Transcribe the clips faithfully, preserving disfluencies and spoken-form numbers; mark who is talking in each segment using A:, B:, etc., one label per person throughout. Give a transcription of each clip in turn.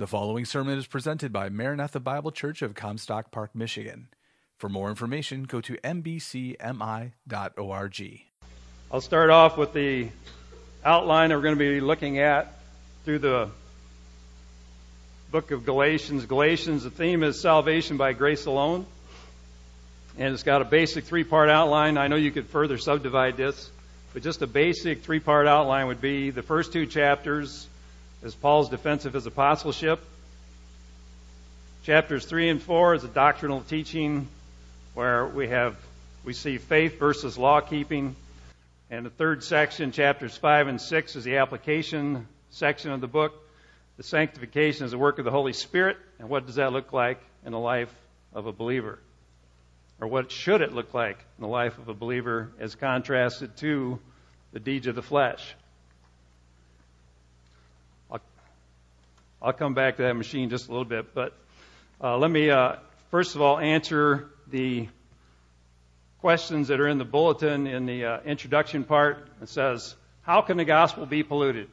A: The following sermon is presented by Maranatha Bible Church of Comstock Park, Michigan. For more information, go to m b c m i dot org.
B: I'll start off with the outline that we're going to be looking at through the book of Galatians. Galatians, the theme is salvation by grace alone. And it's got a basic three-part outline. I know you could further subdivide this, but just a basic three-part outline would be the first two chapters is Paul's defense of his apostleship. Chapters three and four is a doctrinal teaching where we have we see faith versus law keeping. And the third section, chapters five and six, is the application section of the book. The sanctification is the work of the Holy Spirit, and what does that look like in the life of a believer? Or what should it look like in the life of a believer as contrasted to the deeds of the flesh? I'll, I'll come back to that machine just a little bit, but uh, let me uh, first of all answer the questions that are in the bulletin in the uh, introduction part. It says, how can the gospel be polluted?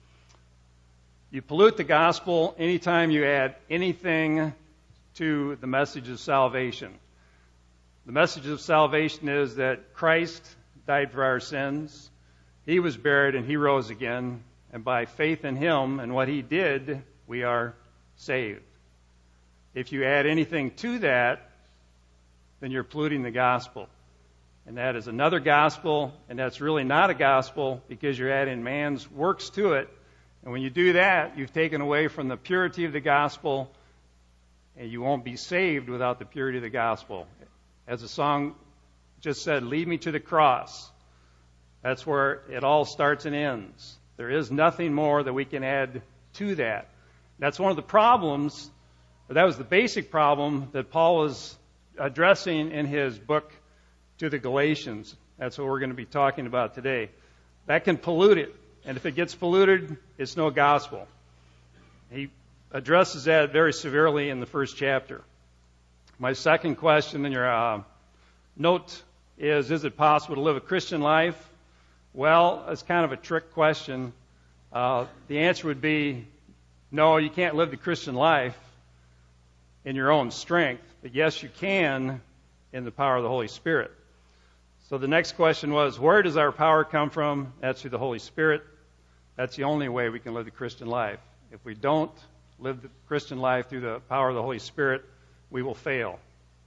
B: You pollute the gospel anytime you add anything to the message of salvation. The message of salvation is that Christ died for our sins, He was buried, and He rose again, and by faith in Him and what He did, we are saved. If you add anything to that, then you're polluting the gospel. And that is another gospel, and that's really not a gospel because you're adding man's works to it. And when you do that, you've taken away from the purity of the gospel, and you won't be saved without the purity of the gospel. As the song just said, lead me to the cross. That's where it all starts and ends. There is nothing more that we can add to that. That's one of the problems, or that was the basic problem that Paul was addressing in his book to the Galatians. That's what we're going to be talking about today. That can pollute it. And if it gets polluted, it's no gospel. He addresses that very severely in the first chapter. My second question in your uh, note is, is it possible to live a Christian life? Well, it's kind of a trick question. Uh, the answer would be, no, you can't live the Christian life in your own strength. But yes, you can in the power of the Holy Spirit. So the next question was, where does our power come from? That's through the Holy Spirit. That's the only way we can live the Christian life. If we don't live the Christian life through the power of the Holy Spirit, we will fail.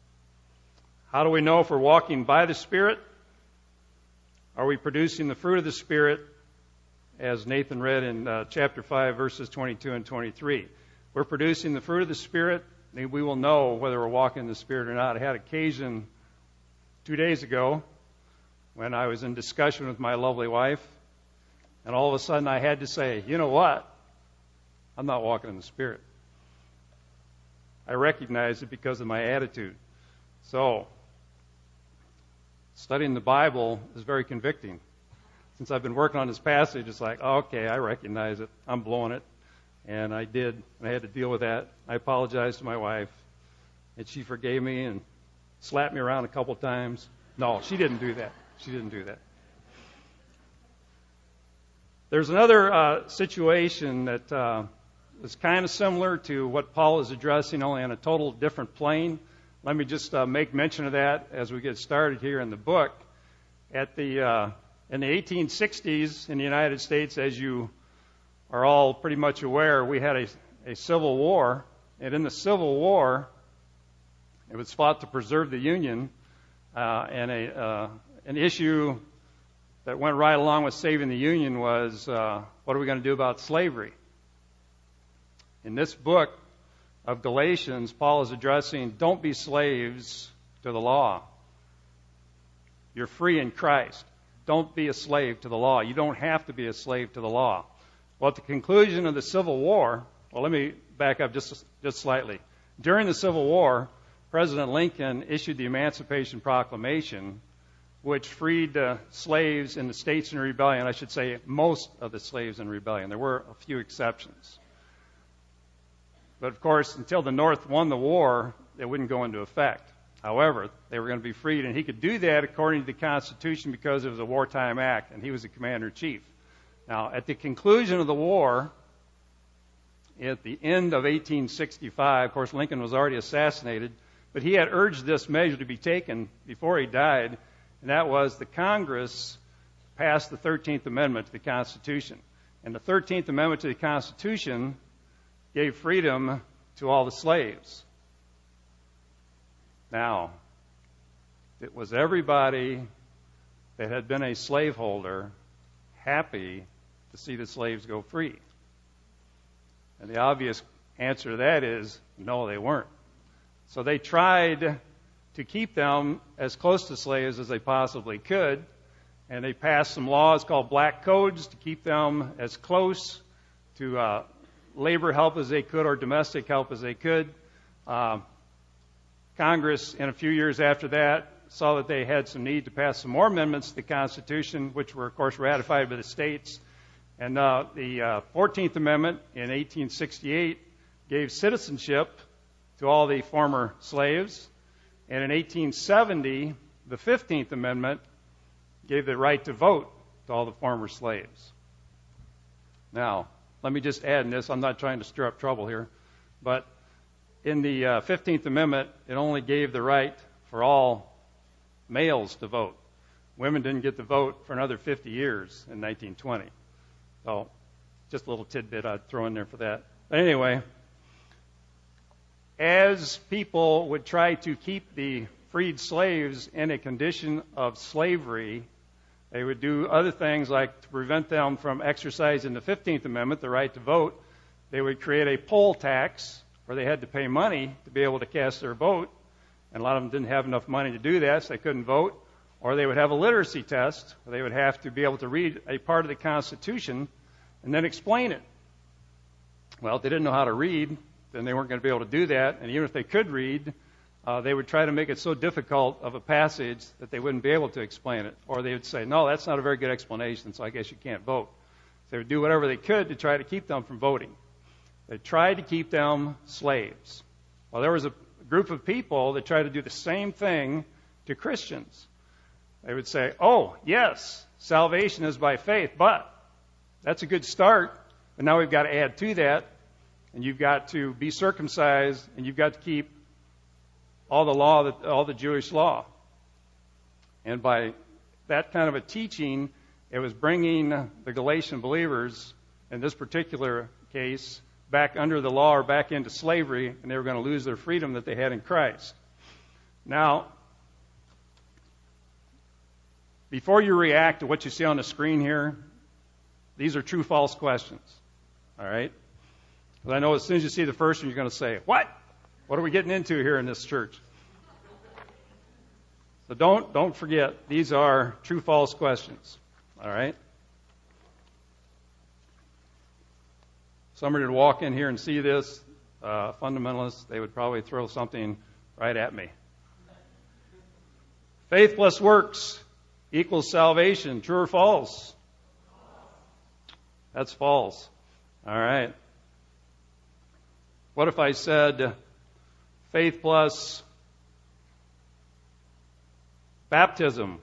B: How do we know if we're walking by the Spirit? Are we producing the fruit of the Spirit, as Nathan read in uh, chapter five, verses twenty-two and twenty-three? We're producing the fruit of the Spirit, and we will know whether we're walking in the Spirit or not. I had occasion two days ago when I was in discussion with my lovely wife, and all of a sudden I had to say, you know what? I'm not walking in the Spirit. I recognize it because of my attitude. So, studying the Bible is very convicting. Since I've been working on this passage, it's like, oh, okay, I recognize it. I'm blowing it. And I did. And I had to deal with that. I apologized to my wife. And she forgave me and slapped me around a couple times. No, she didn't do that. She didn't do that. There's another uh, situation that uh, is kind of similar to what Paul is addressing, only on a total different plane. Let me just uh, make mention of that as we get started here in the book. At the uh, in the eighteen sixties in the United States, as you are all pretty much aware, we had a, a civil war, and in the Civil War, it was fought to preserve the Union, uh, and a uh, an issue that went right along with saving the Union was, uh, what are we going to do about slavery? In this book of Galatians, Paul is addressing, don't be slaves to the law. You're free in Christ. Don't be a slave to the law. You don't have to be a slave to the law. Well, at the conclusion of the Civil War, well, let me back up just, just slightly. During the Civil War, President Lincoln issued the Emancipation Proclamation, which freed uh, slaves in the states in rebellion. I should say most of the slaves in rebellion. There were a few exceptions. But, of course, until the North won the war, it wouldn't go into effect. However, they were going to be freed, and he could do that according to the Constitution because it was a wartime act, and he was the commander-in-chief. Now, at the conclusion of the war, at the end of eighteen sixty-five. Of course, Lincoln was already assassinated, but he had urged this measure to be taken before he died, and that was the Congress passed the thirteenth Amendment to the Constitution. And the thirteenth Amendment to the Constitution gave freedom to all the slaves. Now, it was everybody that had been a slaveholder happy to see the slaves go free. And the obvious answer to that is, no, they weren't. So they tried to keep them as close to slaves as they possibly could, and they passed some laws called black codes to keep them as close to uh, labor help as they could or domestic help as they could. Uh, Congress, in a few years after that, saw that they had some need to pass some more amendments to the Constitution, which were, of course, ratified by the states. And uh, the uh, fourteenth Amendment in eighteen sixty-eight gave citizenship to all the former slaves. And in eighteen seventy, the fifteenth Amendment gave the right to vote to all the former slaves. Now, let me just add in this. I'm not trying to stir up trouble here. But in the uh, fifteenth Amendment, it only gave the right for all males to vote. Women didn't get to vote for another fifty years in nineteen twenty. So, just a little tidbit I'd throw in there for that. But anyway, as people would try to keep the freed slaves in a condition of slavery, they would do other things like to prevent them from exercising the fifteenth Amendment, the right to vote. They would create a poll tax where they had to pay money to be able to cast their vote. And a lot of them didn't have enough money to do that, so they couldn't vote. Or they would have a literacy test where they would have to be able to read a part of the Constitution and then explain it. Well, if they didn't know how to read, then they weren't going to be able to do that. And even if they could read, uh, they would try to make it so difficult of a passage that they wouldn't be able to explain it. Or they would say, no, that's not a very good explanation, so I guess you can't vote. So they would do whatever they could to try to keep them from voting. They tried to keep them slaves. Well, there was a group of people that tried to do the same thing to Christians. They would say, oh, yes, salvation is by faith, but that's a good start, but now we've got to add to that, and you've got to be circumcised, and you've got to keep all the law, all the Jewish law. And by that kind of a teaching, it was bringing the Galatian believers, in this particular case, back under the law or back into slavery, and they were going to lose their freedom that they had in Christ. Now, before you react to what you see on the screen here, these are true-false questions. All right? Because I know as soon as you see the first one, you're going to say, what? What are we getting into here in this church? So don't don't forget, these are true-false questions. All right? Somebody would walk in here and see this, uh, fundamentalists, they would probably throw something right at me. Faith plus works equals salvation. True or false? That's false. All right. What if I said faith plus baptism?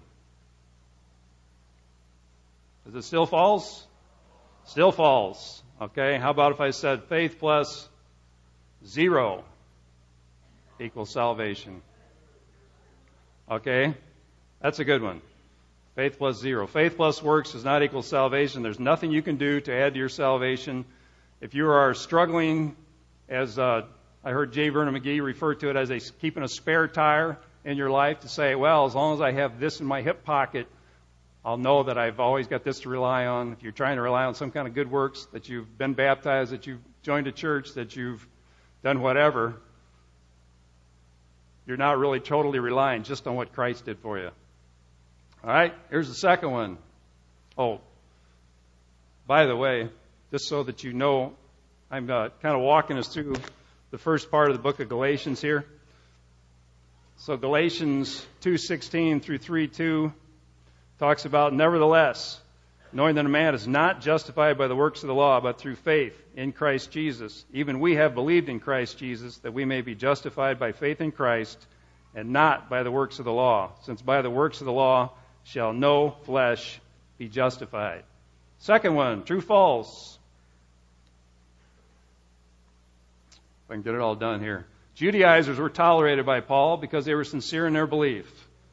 B: Is it still false? Still false. Okay. How about if I said faith plus zero equals salvation? Okay. That's a good one. Faith plus zero. Faith plus works does not equal salvation. There's nothing you can do to add to your salvation. If you are struggling, as uh, I heard J. Vernon McGee refer to it as a, keeping a spare tire in your life, to say, well, as long as I have this in my hip pocket, I'll know that I've always got this to rely on. If you're trying to rely on some kind of good works, that you've been baptized, that you've joined a church, that you've done whatever, you're not really totally relying just on what Christ did for you. All right, here's the second one. Oh, by the way, just so that you know, I'm uh, kind of walking us through the first part of the book of Galatians here. So Galatians two sixteen through three two talks about, nevertheless, knowing that a man is not justified by the works of the law, but through faith in Christ Jesus. Even we have believed in Christ Jesus, that we may be justified by faith in Christ, and not by the works of the law, since by the works of the law shall no flesh be justified. Second one, true, false. If I can get it all done here. Judaizers were tolerated by Paul because they were sincere in their belief.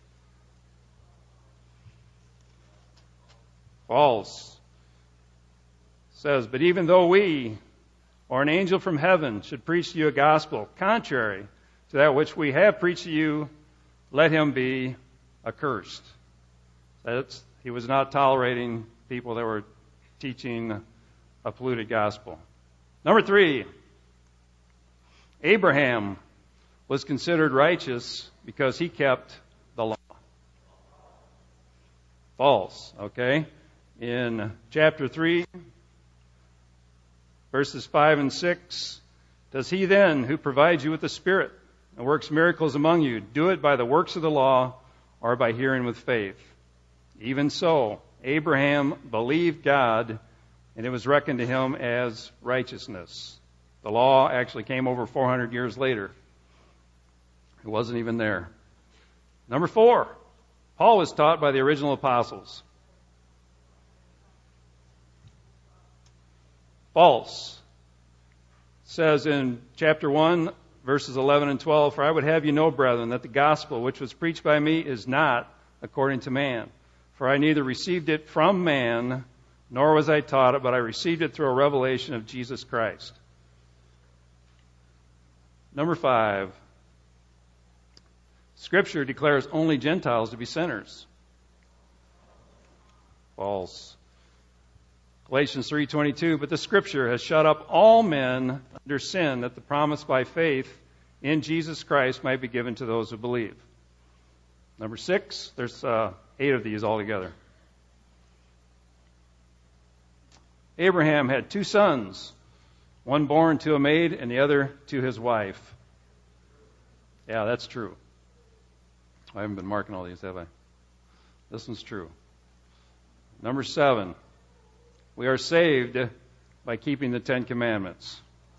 B: False. Says, but even though we, or an angel from heaven, should preach to you a gospel contrary to that which we have preached to you, let him be accursed. That's, he was not tolerating people that were teaching a polluted gospel. Number three, Abraham was considered righteous because he kept the law. False, okay? In chapter three, verses five and six, does he then, who provides you with the Spirit and works miracles among you, do it by the works of the law or by hearing with faith? Even so, Abraham believed God, and it was reckoned to him as righteousness. The law actually came over four hundred years later. It wasn't even there. Number four, Paul was taught by the original apostles. False. It says in chapter one, verses eleven and twelve, for I would have you know, brethren, that the gospel which was preached by me is not according to man. For I neither received it from man, nor was I taught it, but I received it through a revelation of Jesus Christ. Number five, Scripture declares only Gentiles to be sinners. False. Galatians three twenty-two, but the Scripture has shut up all men under sin, that the promise by faith in Jesus Christ might be given to those who believe. Number six, there's uh, eight of these altogether. Abraham had two sons, one born to a maid and the other to his wife. Yeah, that's true. I haven't been marking all these, have I? This one's true. Number seven, we are saved by keeping the Ten Commandments.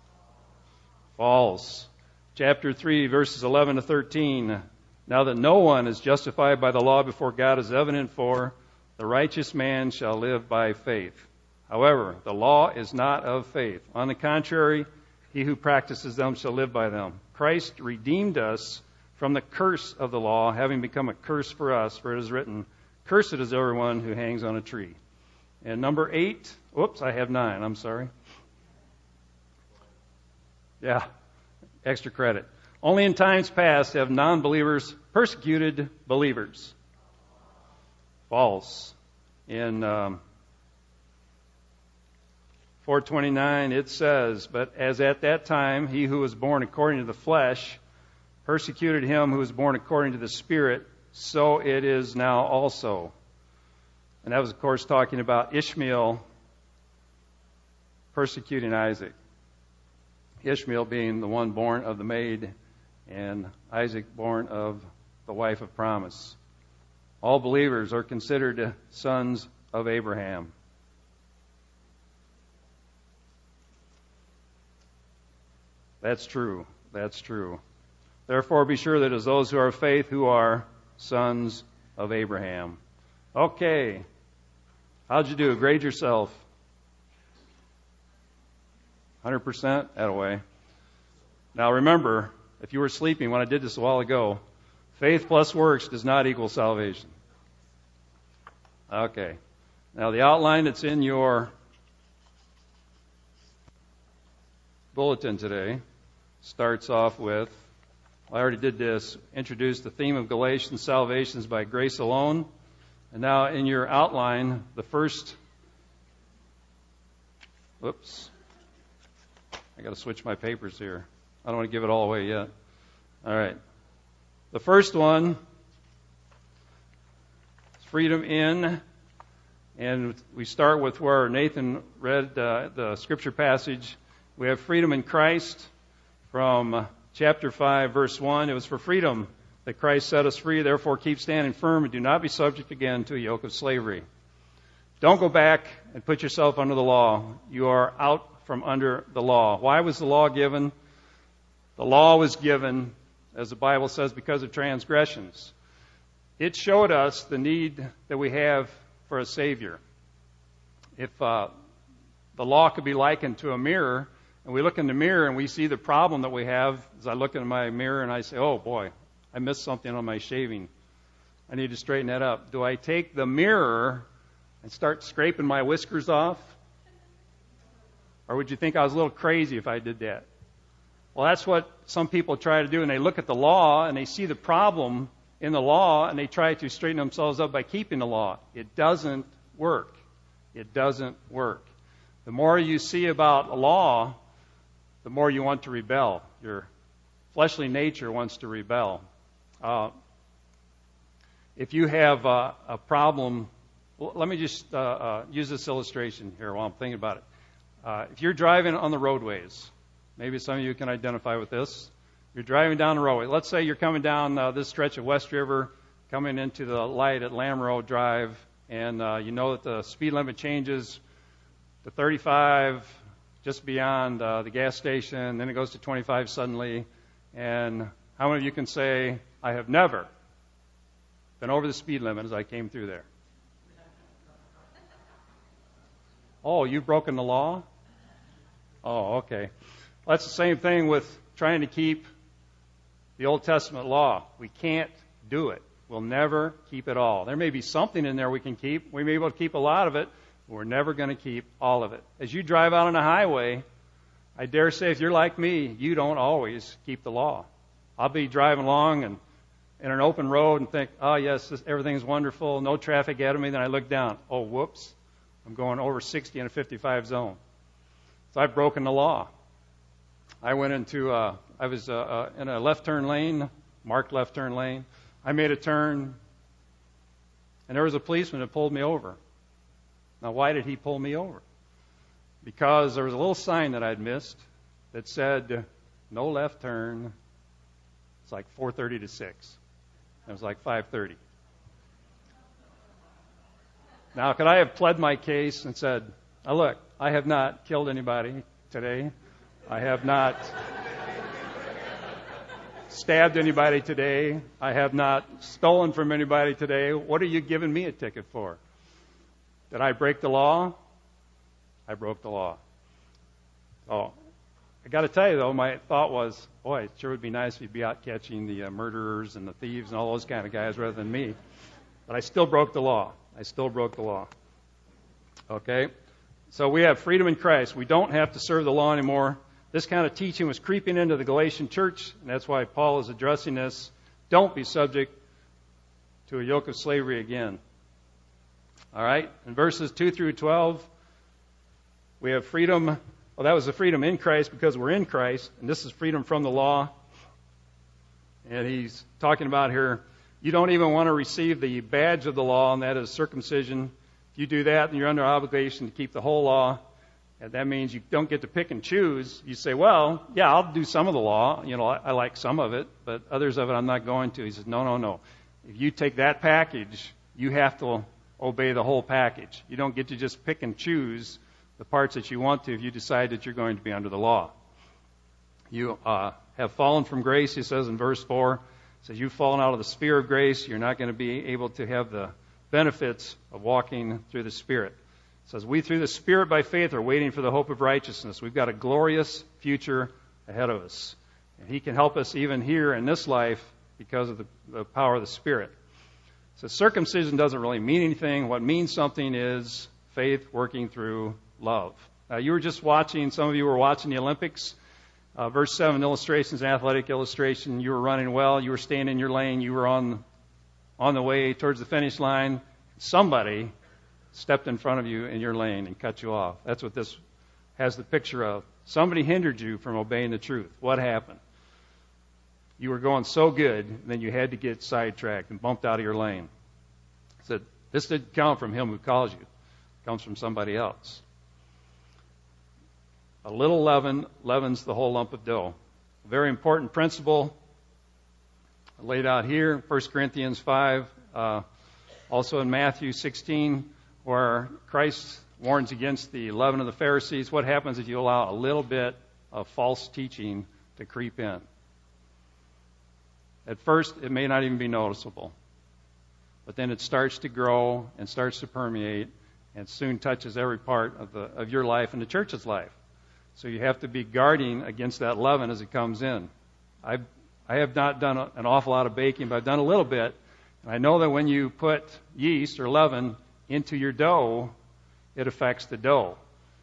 B: False. Chapter three, verses eleven to thirteen. Now that no one is justified by the law before God is evident, for the righteous man shall live by faith. However, the law is not of faith. On the contrary, he who practices them shall live by them. Christ redeemed us from the curse of the law, having become a curse for us, for it is written, cursed is everyone who hangs on a tree. And number eight, whoops, I have nine, I'm sorry. Yeah, extra credit. Only in times past have non-believers persecuted believers. False. In um, four twenty-nine, it says, but as at that time he who was born according to the flesh persecuted him who was born according to the Spirit, so it is now also. And that was, of course, talking about Ishmael persecuting Isaac. Ishmael being the one born of the maid, and Isaac born of the wife of promise. All believers are considered sons of Abraham. That's true. That's true. Therefore, be sure that it is those who are of faith who are sons of Abraham. Okay. How'd you do? Grade yourself. one hundred percent? Attaway. Now remember, if you were sleeping when I did this a while ago, faith plus works does not equal salvation. Okay. Now the outline that's in your bulletin today starts off with, I already did this, introduced the theme of Galatians, salvation is by grace alone. And now in your outline, the first, whoops, I got to switch my papers here. I don't want to give it all away yet. All right. The first one is freedom in, and we start with where Nathan read uh, the scripture passage. We have freedom in Christ from chapter five, verse one. It was for freedom that Christ set us free. Therefore, keep standing firm and do not be subject again to a yoke of slavery. Don't go back and put yourself under the law. You are out from under the law. Why was the law given? The law was given, as the Bible says, because of transgressions. It showed us the need that we have for a Savior. If uh, the law could be likened to a mirror, and we look in the mirror and we see the problem that we have. As I look in my mirror and I say, oh boy, I missed something on my shaving. I need to straighten that up. Do I take the mirror and start scraping my whiskers off? Or would you think I was a little crazy if I did that? Well, that's what some people try to do, and they look at the law and they see the problem in the law and they try to straighten themselves up by keeping the law. It doesn't work. It doesn't work. The more you see about a law, the more you want to rebel. Your fleshly nature wants to rebel. Uh, if you have uh, a problem, well, let me just uh, uh, use this illustration here while I'm thinking about it. Uh, if you're driving on the roadways, maybe some of you can identify with this. You're driving down the roadway. Let's say you're coming down uh, this stretch of West River, coming into the light at Lamro Drive, and uh, you know that the speed limit changes to thirty-five just beyond uh, the gas station, then it goes to twenty-five suddenly. And how many of you can say, I have never been over the speed limit as I came through there? Oh, you've broken the law? Oh, okay. Well, that's the same thing with trying to keep the Old Testament law. We can't do it. We'll never keep it all. There may be something in there we can keep. We may be able to keep a lot of it. But we're never going to keep all of it. As you drive out on a highway, I dare say if you're like me, you don't always keep the law. I'll be driving along and in an open road and think, oh, yes, this, everything's wonderful, no traffic ahead of me. Then I look down. Oh, whoops. I'm going over sixty in a fifty-five zone. So I've broken the law. I went into, uh, I was uh, uh, in a left turn lane, marked left turn lane. I made a turn, and there was a policeman that pulled me over. Now, why did he pull me over? Because there was a little sign that I'd missed that said, no left turn. It's like four thirty to six. It was like five thirty. Now, could I have pled my case and said, now look, I have not killed anybody today. I have not stabbed anybody today. I have not stolen from anybody today. What are you giving me a ticket for? Did I break the law? I broke the law. Oh, I got to tell you, though, my thought was, boy, it sure would be nice if you'd be out catching the uh, murderers and the thieves and all those kind of guys rather than me. But I still broke the law. I still broke the law. Okay? So we have freedom in Christ. We don't have to serve the law anymore. This kind of teaching was creeping into the Galatian church, and that's why Paul is addressing this. Don't be subject to a yoke of slavery again. All right? In verses two through twelve, we have freedom. Well, that was the freedom in Christ because we're in Christ, and this is freedom from the law. And he's talking about here, you don't even want to receive the badge of the law, and that is circumcision. If you do that, then you're under obligation to keep the whole law. And that means you don't get to pick and choose. You say, well, yeah, I'll do some of the law. You know, I, I like some of it, but others of it I'm not going to. He says, no, no, no. If you take that package, you have to obey the whole package. You don't get to just pick and choose the parts that you want to if you decide that you're going to be under the law. You uh, have fallen from grace, he says in verse four. He says, you've fallen out of the sphere of grace. You're not going to be able to have the benefits of walking through the Spirit. It says, we through the Spirit by faith are waiting for the hope of righteousness. We've got a glorious future ahead of us. And he can help us even here in this life because of the, the power of the Spirit. So circumcision doesn't really mean anything. What means something is faith working through love. Now, you were just watching, some of you were watching the Olympics. Uh, verse seven, illustrations, athletic illustration. You were running well. You were staying in your lane. You were on on the way towards the finish line. Somebody stepped in front of you in your lane and cut you off. That's what this has the picture of. Somebody hindered you from obeying the truth. What happened? You were going so good, then you had to get sidetracked and bumped out of your lane. He said, this didn't come from him who calls you. It comes from somebody else. A little leaven leavens the whole lump of dough. A very important principle laid out here, First Corinthians five, uh, also in Matthew sixteen, where Christ warns against the leaven of the Pharisees. What happens if you allow a little bit of false teaching to creep in? At first, it may not even be noticeable. But then it starts to grow and starts to permeate and soon touches every part of the of your life and the church's life. So you have to be guarding against that leaven as it comes in. I've, I have not done a, an awful lot of baking, but I've done a little bit. And I know that when you put yeast or leaven into your dough, it affects the dough.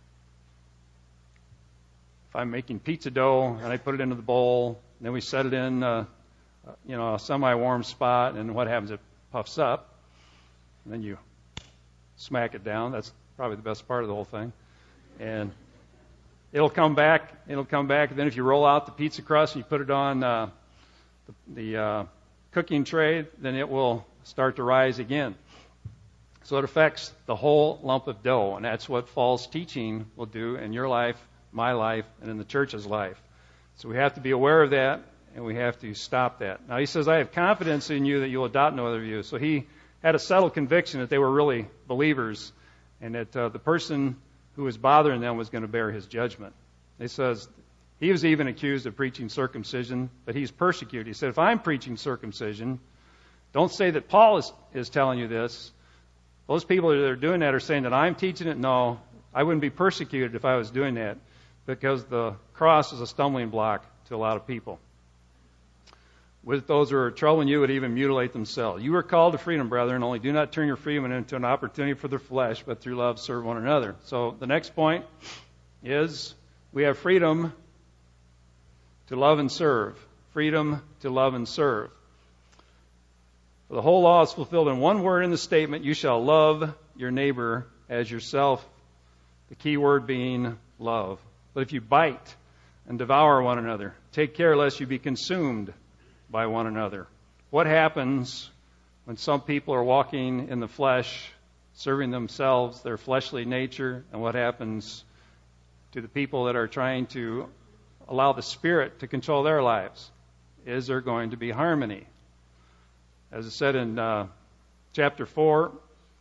B: If I'm making pizza dough and I put it into the bowl, and then we set it in uh, you know, a semi-warm spot, and what happens? It puffs up, and then you smack it down. That's probably the best part of the whole thing. And it'll come back, it'll come back, and then if you roll out the pizza crust and you put it on uh, the, the uh, cooking tray, then it will start to rise again. So it affects the whole lump of dough, and that's what false teaching will do in your life, my life, and in the church's life. So we have to be aware of that, and we have to stop that. Now he says, I have confidence in you that you'll adopt no other view. So he had a settled conviction that they were really believers, and that uh, the person who was bothering them was going to bear his judgment. He says, he was even accused of preaching circumcision, but he's persecuted. He said, if I'm preaching circumcision, don't say that Paul is, is telling you this. Those people that are doing that are saying that I'm teaching it. No, I wouldn't be persecuted if I was doing that, because the cross is a stumbling block to a lot of people. With those who are troubling you would even mutilate themselves. You are called to freedom, brethren, only do not turn your freedom into an opportunity for the flesh, but through love serve one another. So the next point is we have freedom to love and serve. Freedom to love and serve. For the whole law is fulfilled in one word in the statement, you shall love your neighbor as yourself. The key word being love. But if you bite and devour one another, take care lest you be consumed by one another. What happens when some people are walking in the flesh, serving themselves, their fleshly nature, and what happens to the people that are trying to allow the Spirit to control their lives? Is there going to be harmony? As it said in uh, chapter four,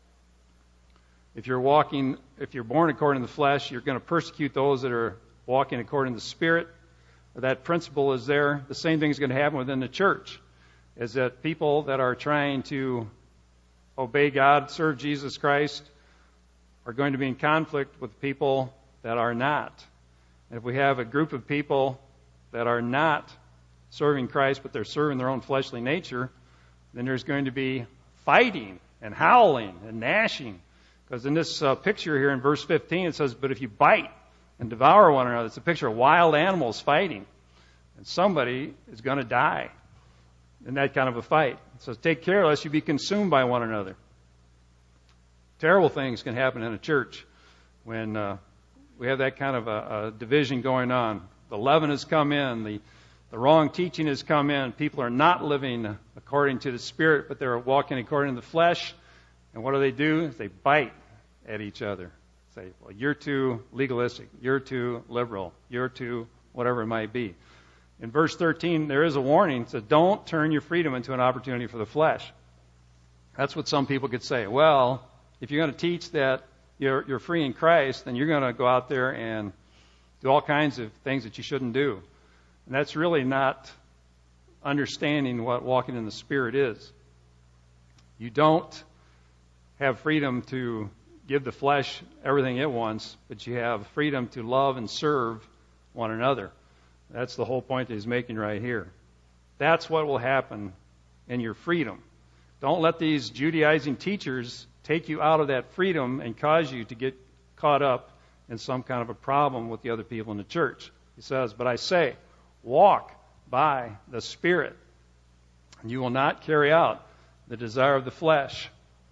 B: if you're walking, if you're born according to the flesh, you're going to persecute those that are walking according to the Spirit. That principle is there. The same thing is going to happen within the church, is that people that are trying to obey God, serve Jesus Christ, are going to be in conflict with people that are not. And if we have a group of people that are not serving Christ, but they're serving their own fleshly nature, then there's going to be fighting and howling and gnashing. Because in this uh, picture here in verse fifteen, it says, but if you bite and devour one another. It's a picture of wild animals fighting. And somebody is going to die in that kind of a fight. So take care lest you be consumed by one another. Terrible things can happen in a church when uh, we have that kind of a, a division going on. The leaven has come in. The, the wrong teaching has come in. People are not living according to the Spirit, but they're walking according to the flesh. And what do they do? They bite at each other. Say, well, you're too legalistic, you're too liberal, you're too whatever it might be. In verse thirteen, there is a warning. It says, don't turn your freedom into an opportunity for the flesh. That's what some people could say. Well, if you're going to teach that you're, you're free in Christ, then you're going to go out there and do all kinds of things that you shouldn't do. And that's really not understanding what walking in the Spirit is. You don't have freedom to give the flesh everything it wants, but you have freedom to love and serve one another. That's the whole point that he's making right here. That's what will happen in your freedom. Don't let these Judaizing teachers take you out of that freedom and cause you to get caught up in some kind of a problem with the other people in the church. He says, but I say, walk by the Spirit, and you will not carry out the desire of the flesh.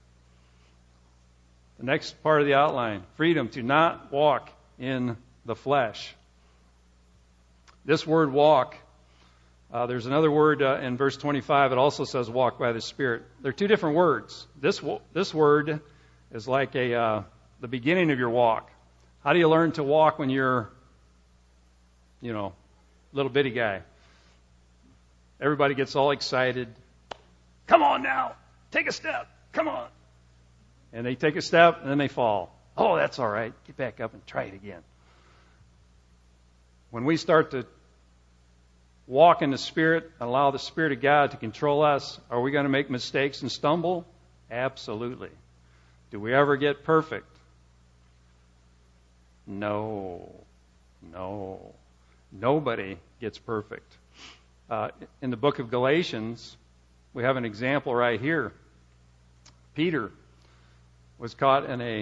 B: The next part of the outline, freedom to not walk in the flesh. This word walk, uh, there's another word uh, in verse twenty-five. It also says walk by the Spirit. They're two different words. This this word is like a uh, the beginning of your walk. How do you learn to walk when you're, you know, little bitty guy? Everybody gets all excited. Come on now, take a step. Come on. And they take a step, and then they fall. Oh, that's all right. Get back up and try it again. When we start to walk in the Spirit and allow the Spirit of God to control us, are we going to make mistakes and stumble? Absolutely. Do we ever get perfect? No. No. Nobody gets perfect. Uh, in the book of Galatians, we have an example right here. Peter was caught in a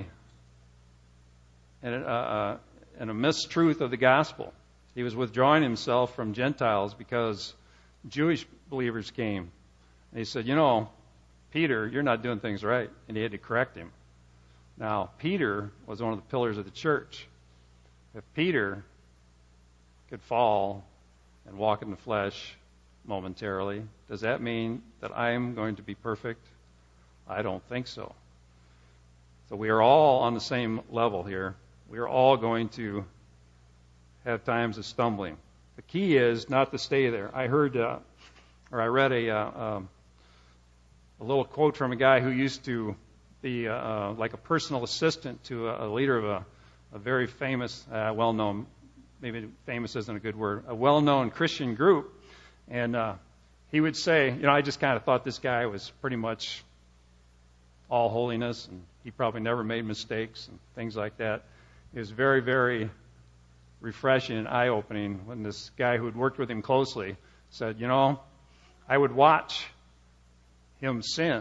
B: in a, uh, in a mistruth of the gospel. He was withdrawing himself from Gentiles because Jewish believers came. And he said, you know, Peter, you're not doing things right. And he had to correct him. Now, Peter was one of the pillars of the church. If Peter could fall and walk in the flesh momentarily, does that mean that I'm going to be perfect? I don't think so. So we are all on the same level here. We are all going to have times of stumbling. The key is not to stay there. I heard, uh, or I read a, uh, um, a little quote from a guy who used to be uh, uh, like a personal assistant to a, a leader of a, a very famous, uh, well-known, maybe famous isn't a good word, a well-known Christian group. And uh, he would say, you know, I just kind of thought this guy was pretty much all holiness, and he probably never made mistakes and things like that. It was very, very refreshing and eye-opening when this guy who had worked with him closely said, you know, I would watch him sin.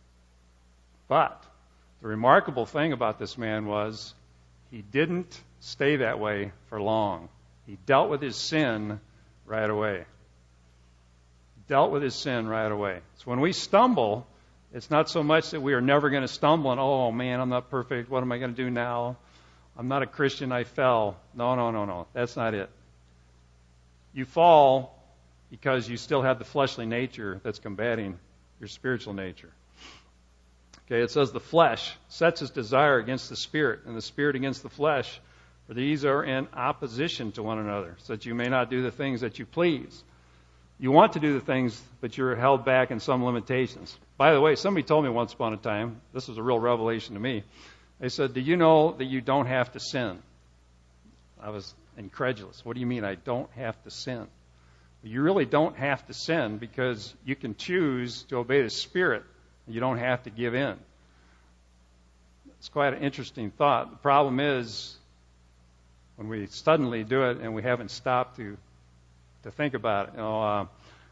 B: But the remarkable thing about this man was he didn't stay that way for long. He dealt with his sin right away. Dealt with his sin right away. So when we stumble, it's not so much that we are never going to stumble and, oh, man, I'm not perfect. What am I going to do now? I'm not a Christian. I fell. No, no, no, no. That's not it. You fall because you still have the fleshly nature that's combating your spiritual nature. Okay, it says the flesh sets its desire against the spirit, and the spirit against the flesh, for these are in opposition to one another, so that you may not do the things that you please. You want to do the things, but you're held back in some limitations. By the way, somebody told me once upon a time, this was a real revelation to me. They said, do you know that you don't have to sin? I was incredulous. What do you mean I don't have to sin? You really don't have to sin because you can choose to obey the Spirit. You don't have to give in. It's quite an interesting thought. The problem is when we suddenly do it and we haven't stopped to to think about it. You know, uh,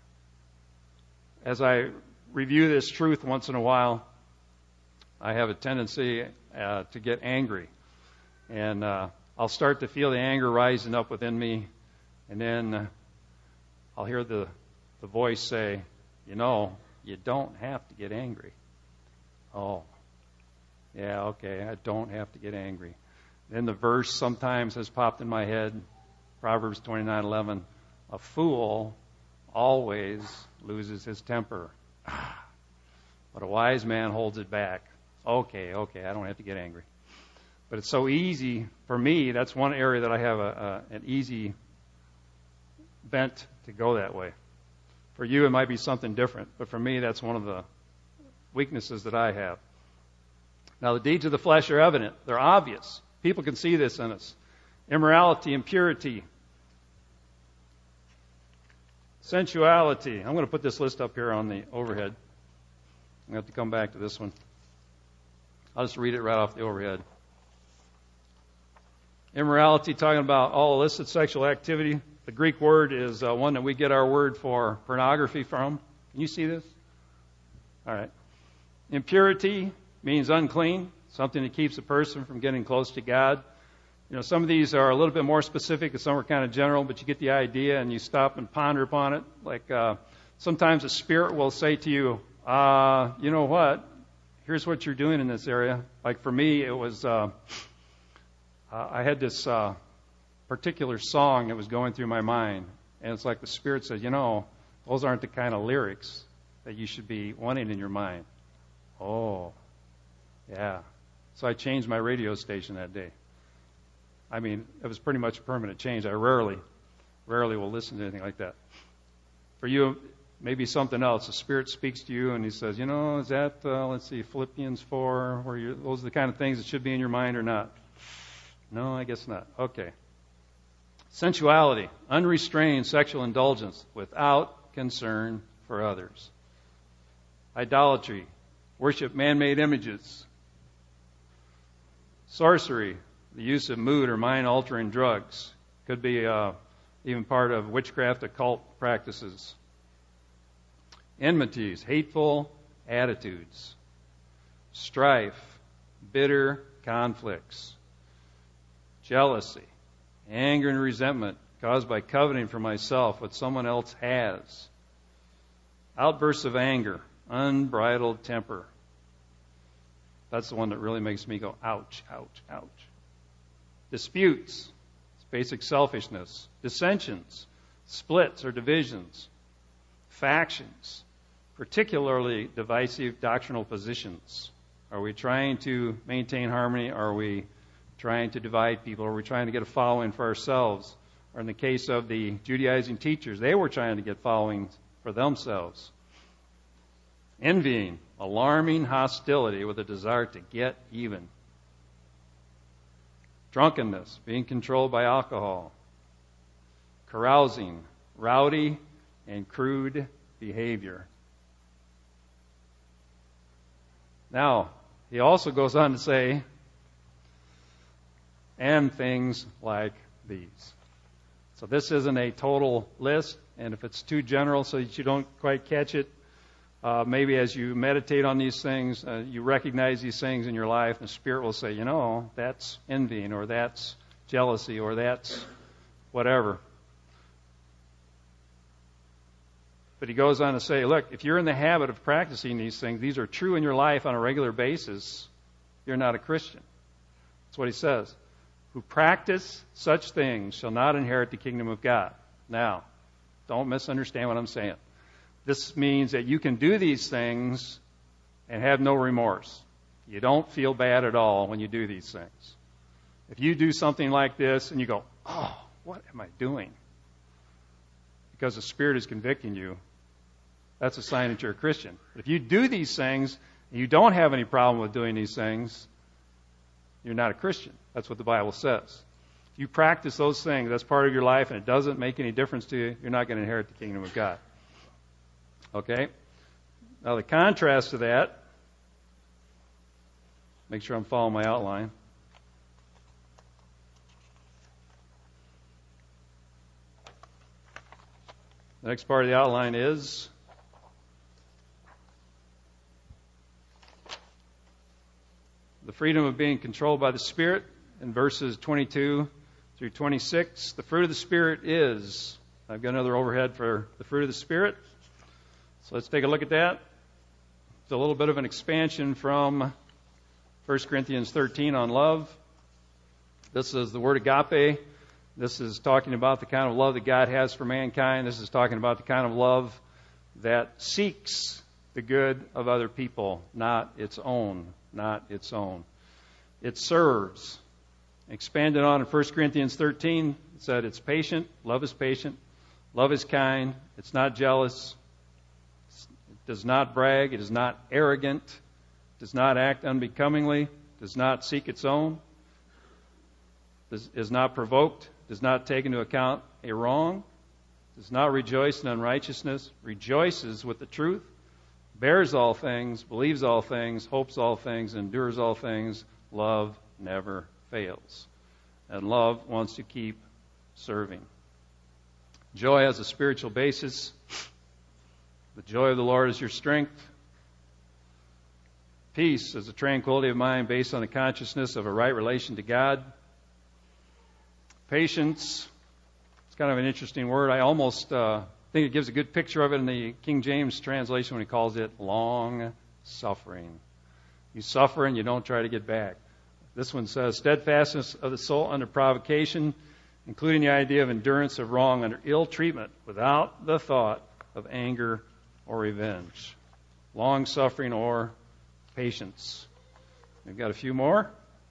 B: as I review this truth once in a while, I have a tendency uh, to get angry. And uh, I'll start to feel the anger rising up within me, and then uh, I'll hear the, the voice say, you know, you don't have to get angry. Oh, yeah, okay, I don't have to get angry. Then the verse sometimes has popped in my head, Proverbs twenty-nine eleven. A fool always loses his temper, but a wise man holds it back. Okay, okay, I don't have to get angry. But it's so easy for me. That's one area that I have a, a, an easy bent to go that way. For you, it might be something different, but for me, that's one of the weaknesses that I have. Now, the deeds of the flesh are evident. They're obvious. People can see this in us. Immorality, impurity, sensuality. I'm going to put this list up here on the overhead. I'm going to have to come back to this one. I'll just read it right off the overhead. Immorality, talking about all illicit sexual activity. The Greek word is uh, one that we get our word for pornography from. Can you see this? All right. Impurity means unclean, something that keeps a person from getting close to God. You know, some of these are a little bit more specific, and some are kind of general, but you get the idea and you stop and ponder upon it. Like uh, sometimes a spirit will say to you, uh, you know what? Here's what you're doing in this area. Like for me, it was, uh, uh, I had this uh, particular song that was going through my mind, and it's like the Spirit said, you know, those aren't the kind of lyrics that you should be wanting in your mind. Oh, yeah. So I changed my radio station that day. I mean, it was pretty much a permanent change. I rarely, rarely will listen to anything like that. For you, maybe something else. The Spirit speaks to you and He says, you know, is that, uh, let's see, Philippians four, where you, those are the kind of things that should be in your mind or not? No, I guess not. Okay. Sensuality, unrestrained sexual indulgence without concern for others. Idolatry, worship man-made images. Sorcery, the use of mood or mind-altering drugs. Could be uh, even part of witchcraft, occult practices. Enmities, hateful attitudes. Strife, bitter conflicts. Jealousy, anger and resentment caused by coveting for myself what someone else has. Outbursts of anger, unbridled temper. That's the one that really makes me go, ouch, ouch, ouch. Disputes, it's basic selfishness. Dissensions, splits or divisions. Factions, particularly divisive doctrinal positions. Are we trying to maintain harmony? Are we trying to divide people? Are we trying to get a following for ourselves? Or in the case of the Judaizing teachers, they were trying to get followings for themselves. Envying, alarming hostility with a desire to get even. Drunkenness, being controlled by alcohol. Carousing, rowdy and crude behavior. Now, he also goes on to say, and things like these. So this isn't a total list, and if it's too general so that you don't quite catch it, uh, maybe as you meditate on these things, uh, you recognize these things in your life, and the Spirit will say, you know, that's envying, or that's jealousy, or that's whatever. But he goes on to say, look, if you're in the habit of practicing these things, these are true in your life on a regular basis, you're not a Christian. That's what he says. Who practice such things shall not inherit the kingdom of God. Now, don't misunderstand what I'm saying. This means that you can do these things and have no remorse. You don't feel bad at all when you do these things. If you do something like this and you go, oh, what am I doing? Because the Spirit is convicting you, that's a sign that you're a Christian. But if you do these things and you don't have any problem with doing these things, you're not a Christian. That's what the Bible says. If you practice those things, that's part of your life, and it doesn't make any difference to you, you're not going to inherit the kingdom of God. Okay? Now the contrast to that, make sure I'm following my outline. The next part of the outline is the freedom of being controlled by the Spirit in verses twenty-two through twenty-six. The fruit of the Spirit is, I've got another overhead for the fruit of the Spirit. So let's take a look at that. It's a little bit of an expansion from First Corinthians thirteen on love. This is the word agape. This is talking about the kind of love that God has for mankind. This is talking about the kind of love that seeks the good of other people, not its own, not its own. It serves. Expanded on in First Corinthians thirteen, it said it's patient. Love is patient. Love is kind. It's not jealous. It does not brag. It is not arrogant. It does not act unbecomingly. Does not seek its own. Does, is not provoked. Does not take into account a wrong. Does not rejoice in unrighteousness. Rejoices with the truth. Bears all things. Believes all things. Hopes all things. Endures all things. Love never fails. And love wants to keep serving. Joy has a spiritual basis. The joy of the Lord is your strength. Peace is a tranquility of mind based on the consciousness of a right relation to God. Patience, it's kind of an interesting word. I almost uh, think it gives a good picture of it in the King James translation when he calls it long suffering. You suffer and you don't try to get back. This one says steadfastness of the soul under provocation, including the idea of endurance of wrong under ill treatment without the thought of anger or revenge. Long suffering or patience. We've got a few more.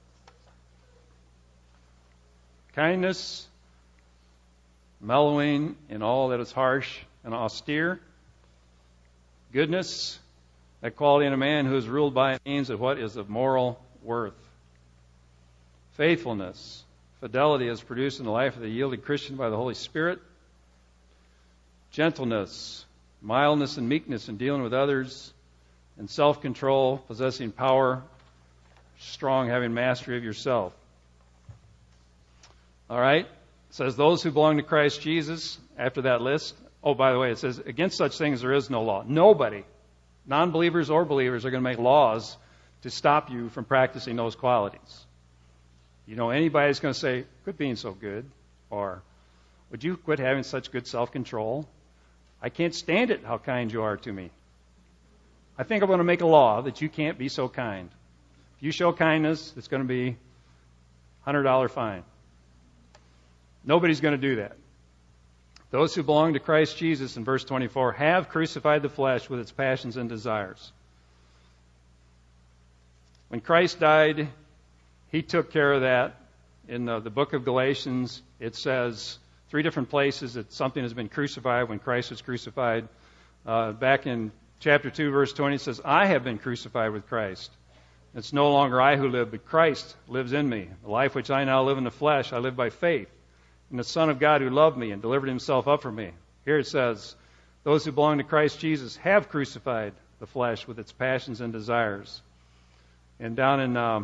B: Kindness, mellowing in all that is harsh and austere. Goodness, that quality in a man who is ruled by means of what is of moral worth. Faithfulness, fidelity is produced in the life of the yielded Christian by the Holy Spirit. Gentleness, mildness and meekness in dealing with others. And self-control, possessing power, strong, having mastery of yourself. All right? It says, those who belong to Christ Jesus, after that list, oh, by the way, it says, against such things there is no law. Nobody, non-believers or believers, are going to make laws to stop you from practicing those qualities. You know, anybody that's going to say, quit being so good, or would you quit having such good self-control? I can't stand it how kind you are to me. I think I'm going to make a law that you can't be so kind. If you show kindness, it's going to be a one hundred dollars fine. Nobody's going to do that. Those who belong to Christ Jesus, in verse twenty-four, have crucified the flesh with its passions and desires. When Christ died, He took care of that. In the, the book of Galatians, it says three different places that something has been crucified when Christ was crucified. Uh, back in chapter two, verse twenty, it says, I have been crucified with Christ. It's no longer I who live, but Christ lives in me. The life which I now live in the flesh, I live by faith in the Son of God who loved me and delivered Himself up for me. Here it says, those who belong to Christ Jesus have crucified the flesh with its passions and desires. And down in um,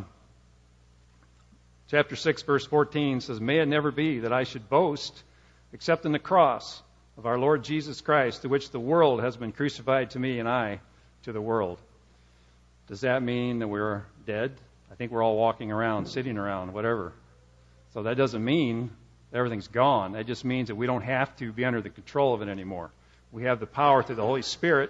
B: chapter six, verse fourteen, says, may it never be that I should boast except in the cross of our Lord Jesus Christ, to which the world has been crucified to me and I to the world. Does that mean that we're dead? I think we're all walking around, sitting around, whatever. So that doesn't mean everything's gone. That just means that we don't have to be under the control of it anymore. We have the power through the Holy Spirit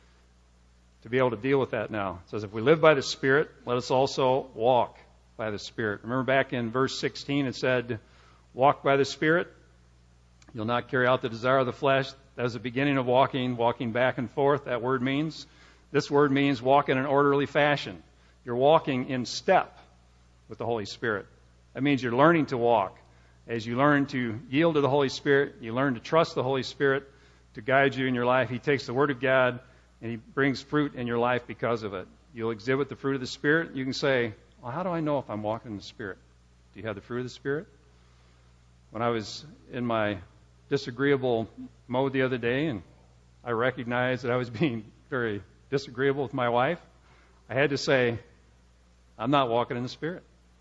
B: to be able to deal with that now. It says, if we live by the Spirit, let us also walk by the Spirit. Remember back in verse sixteen, it said, walk by the Spirit. You'll not carry out the desire of the flesh. That was the beginning of walking, walking back and forth. That word means, this word means walk in an orderly fashion. You're walking in step with the Holy Spirit. That means you're learning to walk. As you learn to yield to the Holy Spirit, you learn to trust the Holy Spirit to guide you in your life. He takes the Word of God and He brings fruit in your life because of it. You'll exhibit the fruit of the Spirit. You can say, well, how do I know if I'm walking in the Spirit? Do you have the fruit of the Spirit? When I was in my disagreeable mode the other day and I recognized that I was being very disagreeable with my wife, I had to say, I'm not walking in the Spirit.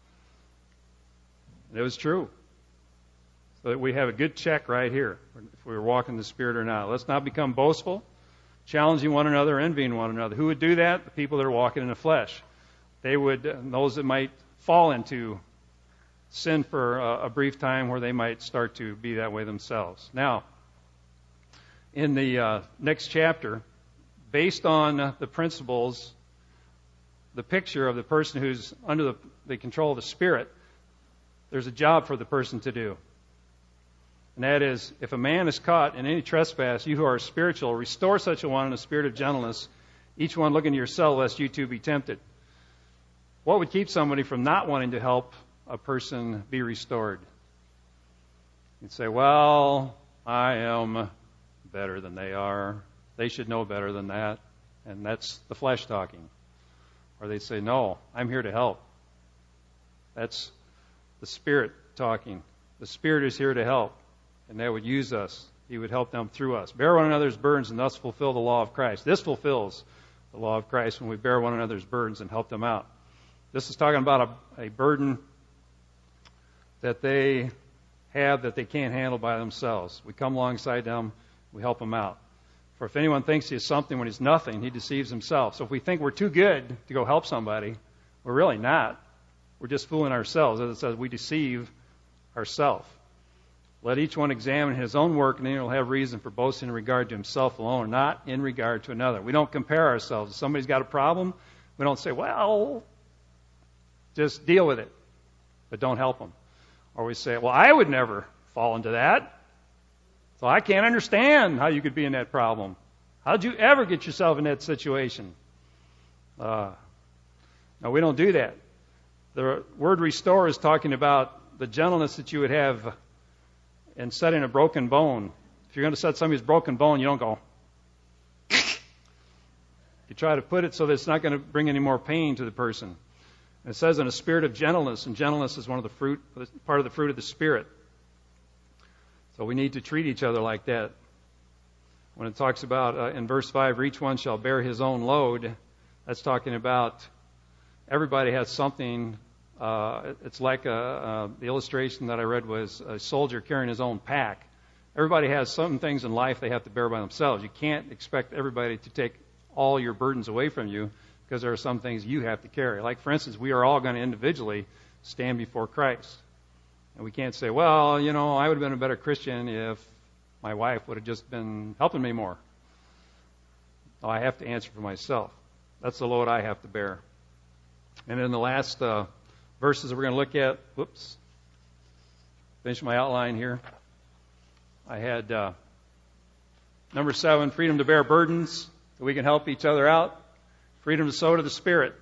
B: And it was true. So that we have a good check right here, if we were walking in the Spirit or not. Let's not become boastful, challenging one another, envying one another. Who would do that? The people that are walking in the flesh. They would, those that might fall into sin for a, a brief time where they might start to be that way themselves. Now, in the uh, next chapter, based on the principles, the picture of the person who's under the, the control of the Spirit, there's a job for the person to do. And that is, if a man is caught in any trespass, you who are spiritual, restore such a one in a spirit of gentleness, each one looking to yourself, lest you too be tempted. What would keep somebody from not wanting to help a person be restored? You'd say, well, I am better than they are. They should know better than that. And that's the flesh talking. Or they'd say, no, I'm here to help. That's the Spirit talking. The Spirit is here to help. And that would use us. He would help them through us. Bear one another's burdens and thus fulfill the law of Christ. This fulfills the law of Christ when we bear one another's burdens and help them out. This is talking about a, a burden that they have that they can't handle by themselves. We come alongside them, we help them out. For if anyone thinks he is something when he's nothing, he deceives himself. So if we think we're too good to go help somebody, we're really not. We're just fooling ourselves. As it says, we deceive ourselves. Let each one examine his own work, and then he'll have reason for boasting in regard to himself alone, not in regard to another. We don't compare ourselves. If somebody's got a problem, we don't say, well, just deal with it, but don't help them. Or we say, well, I would never fall into that, so I can't understand how you could be in that problem. How'd you ever get yourself in that situation? Uh, no, we don't do that. The word restore is talking about the gentleness that you would have in setting a broken bone. If you're going to set somebody's broken bone, you don't go. You try to put it so that it's not going to bring any more pain to the person. And it says in a spirit of gentleness, and gentleness is one of the fruit, part of the fruit of the Spirit. So we need to treat each other like that. When it talks about uh, in verse five, each one shall bear his own load, that's talking about everybody has something Uh, it's like a, uh, the illustration that I read was a soldier carrying his own pack. Everybody has some things in life they have to bear by themselves. You can't expect everybody to take all your burdens away from you because there are some things you have to carry. Like, for instance, we are all going to individually stand before Christ. And we can't say, well, you know, I would have been a better Christian if my wife would have just been helping me more. No, I have to answer for myself. That's the load I have to bear. And in the last uh, verses that we're going to look at, whoops, finish my outline here. I had uh, number seven, freedom to bear burdens, that we can help each other out. Freedom to sow to the Spirit.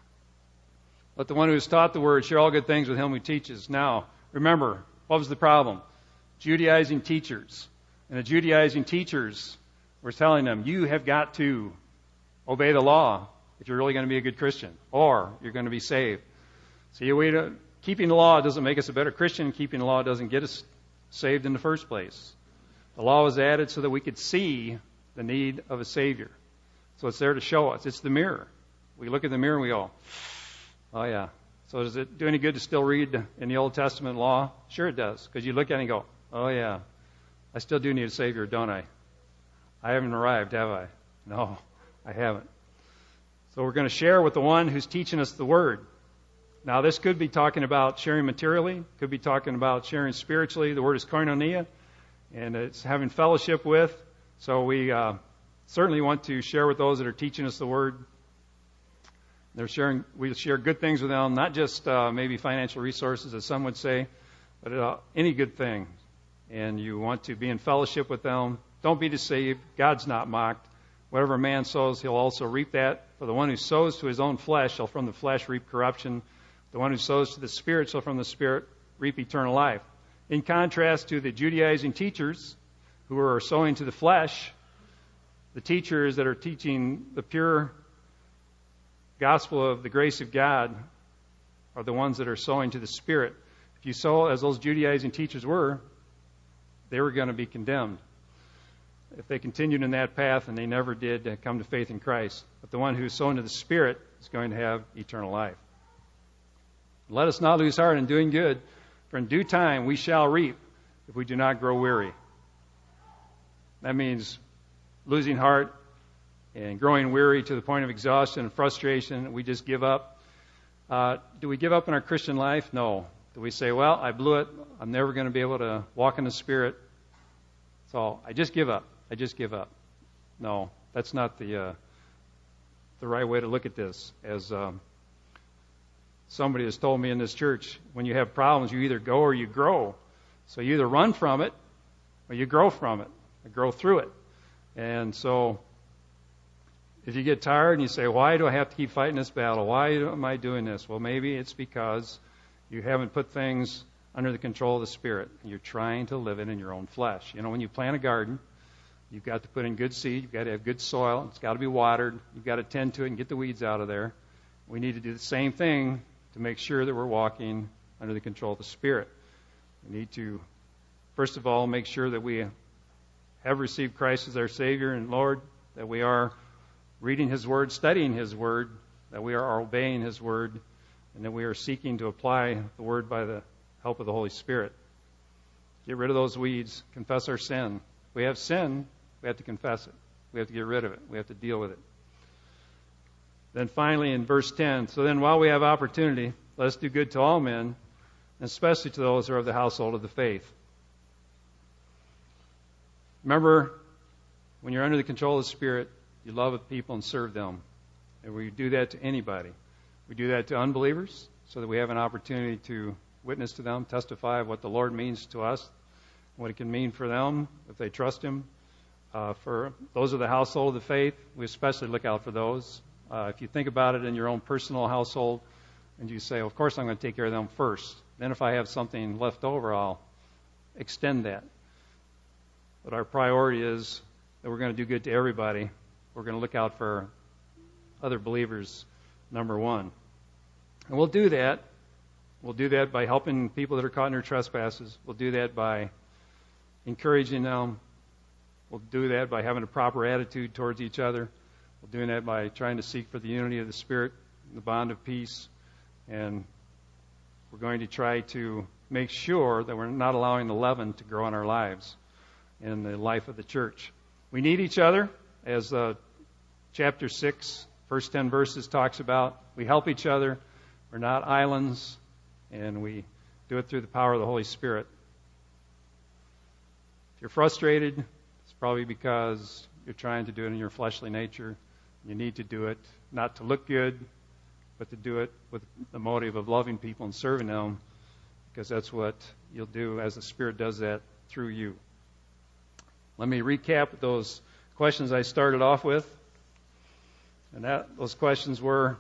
B: Let the one who is taught the word share all good things with him who teaches. Now, remember, what was the problem? Judaizing teachers. And the Judaizing teachers were telling them, you have got to obey the law if you're really going to be a good Christian, or you're going to be saved. See, we don't, keeping the law doesn't make us a better Christian. Keeping the law doesn't get us saved in the first place. The law was added so that we could see the need of a Savior. So it's there to show us. It's the mirror. We look at the mirror and we go, oh yeah. So does it do any good to still read in the Old Testament law? Sure it does. Because you look at it and go, oh yeah, I still do need a Savior, don't I? I haven't arrived, have I? No, I haven't. So we're going to share with the one who's teaching us the Word. Now this could be talking about sharing materially, could be talking about sharing spiritually. The word is koinonia, and it's having fellowship with. So we uh, certainly want to share with those that are teaching us the Word. They're sharing. We share good things with them, not just uh, maybe financial resources, as some would say, but uh, any good thing. And you want to be in fellowship with them. Don't be deceived. God's not mocked. Whatever a man sows, he'll also reap that. For the one who sows to his own flesh shall from the flesh reap corruption. The one who sows to the Spirit shall from the Spirit reap eternal life. In contrast to the Judaizing teachers who are sowing to the flesh, the teachers that are teaching the pure gospel of the grace of God are the ones that are sowing to the Spirit. If you sow as those Judaizing teachers were, they were going to be condemned if they continued in that path and they never did come to faith in Christ. But the one who is sown to the Spirit is going to have eternal life. Let us not lose heart in doing good, for in due time we shall reap if we do not grow weary. That means losing heart and growing weary to the point of exhaustion and frustration. We just give up. Uh, do we give up in our Christian life? No. Do we say, well, I blew it. I'm never going to be able to walk in the Spirit. So I just give up. I just give up. No, that's not the uh, the right way to look at this. As um, somebody has told me in this church, when you have problems, you either go or you grow. So you either run from it or you grow from it, or grow through it. And so if you get tired and you say, why do I have to keep fighting this battle? Why am I doing this? Well, maybe it's because you haven't put things under the control of the Spirit. You're trying to live it in your own flesh. You know, when you plant a garden, you've got to put in good seed. You've got to have good soil. It's got to be watered. You've got to tend to it and get the weeds out of there. We need to do the same thing to make sure that we're walking under the control of the Spirit. We need to, first of all, make sure that we have received Christ as our Savior and Lord, that we are reading His Word, studying His Word, that we are obeying His Word, and that we are seeking to apply the Word by the help of the Holy Spirit. Get rid of those weeds. Confess our sin. If we have sin, we have to confess it. We have to get rid of it. We have to deal with it. Then finally in verse ten, so then while we have opportunity, let us do good to all men, and especially to those who are of the household of the faith. Remember, when you're under the control of the Spirit, you love people and serve them. And we do that to anybody. We do that to unbelievers so that we have an opportunity to witness to them, testify of what the Lord means to us, what it can mean for them if they trust Him. Uh, for those of the household of the faith, we especially look out for those. Uh, if you think about it in your own personal household, and you say, well, of course I'm going to take care of them first. Then if I have something left over, I'll extend that. But our priority is that we're going to do good to everybody. We're going to look out for other believers, number one. And we'll do that. We'll do that by helping people that are caught in their trespasses. We'll do that by encouraging them. We'll do that by having a proper attitude towards each other. We're doing that by trying to seek for the unity of the Spirit, the bond of peace, and we're going to try to make sure that we're not allowing the leaven to grow in our lives, in the life of the church. We need each other, as uh, chapter six, first ten verses talks about. We help each other. We're not islands, and we do it through the power of the Holy Spirit. If you're frustrated, it's probably because you're trying to do it in your fleshly nature. You need to do it not to look good, but to do it with the motive of loving people and serving them, because that's what you'll do as the Spirit does that through you. Let me recap those questions I started off with. And that those questions were,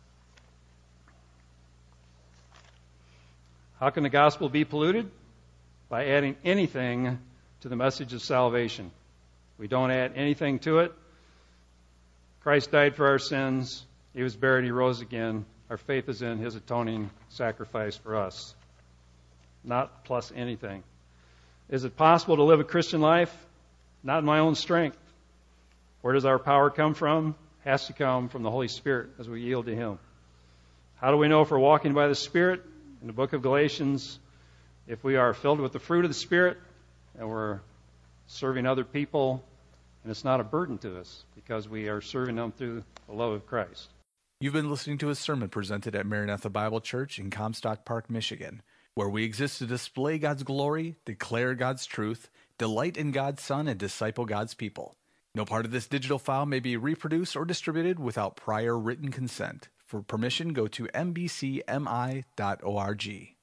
B: how can the gospel be polluted? By adding anything to the message of salvation. We don't add anything to it. Christ died for our sins. He was buried. He rose again. Our faith is in His atoning sacrifice for us. Not plus anything. Is it possible to live a Christian life? Not in my own strength. Where does our power come from? It has to come from the Holy Spirit as we yield to Him. How do we know if we're walking by the Spirit? In the book of Galatians, if we are filled with the fruit of the Spirit and we're serving other people, and it's not a burden to us because we are serving them through the love of Christ.
A: You've been listening to a sermon presented at Maranatha Bible Church in Comstock Park, Michigan, where we exist to display God's glory, declare God's truth, delight in God's Son, and disciple God's people. No part of this digital file may be reproduced or distributed without prior written consent. For permission, go to m b c m i dot org.